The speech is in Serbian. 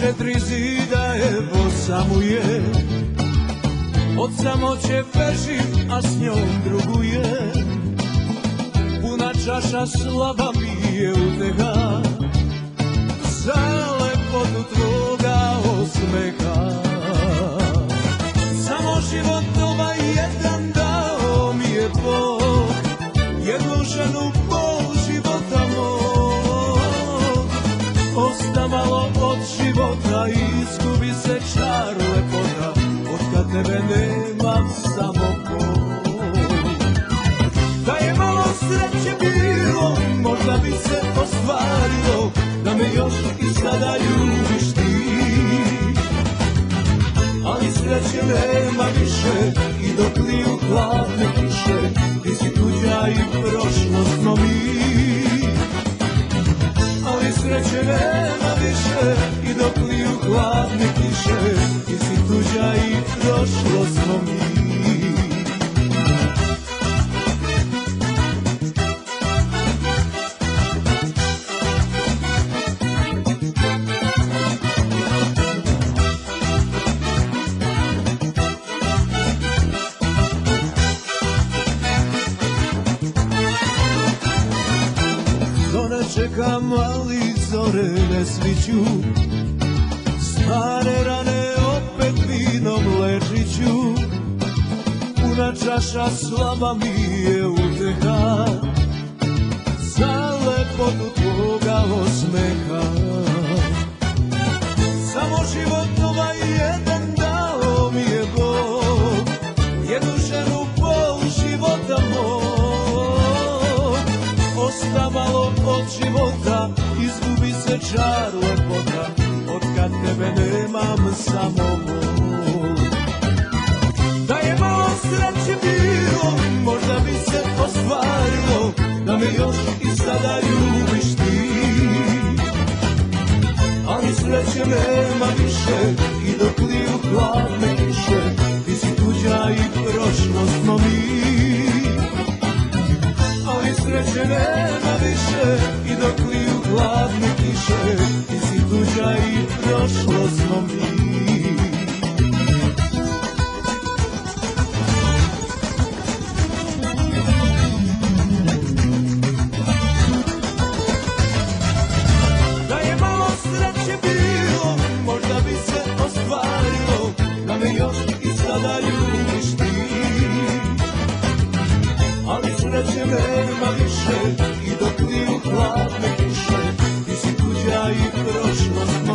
4 zida evo samuje, od samoće bežim, a s njom druguje. Puna čaša slaba pije uteha, za lepotu tvoga osmeha. Samo život ovaj jedan dao mi je Bog, jednu ženu pol života mog. Osta malo od života i izgubi se čar lepota, otkad tebe nemam samo Bog. Da je malo sreće bilo, možda bi se ostvarilo, da me još i sada ljubiš ti. Ali sreće nema više i dok liju hladne kiše, ti si tuđa i prošlost smo mi. Ali sreće nema više i dok liju hladne kiše, ti si tuđa i prošlost smo mi. Čekam, ali zore ne sviću, stare rane opet vinom lečit ću. Puna čaša slaba mi je uteha, za lepotu tvoga osmeha. Samo život ovaj jedan dao mi je Bog, jednu ženu pol života mog. Osta malo od života, izgubi se čar lepota, otkad tebe nemam samo Bog. Da je malo sreće bilo, možda bi se ostvarilo, da me još i sada ljubiš ti. Ali sreće nema više i dok liju hladne kiše, ti si tuđa i prošlost smo mi. Ali sreće nema više i dok liju hladne kiše, ti si tuđa i prošlost smo mi. Da je malo sreće bilo, možda bi se ostvarilo, da me još i sada ljubiš ti. Ali sreće nema više i dok liju hladne kiše, ti si tuđa i prošlost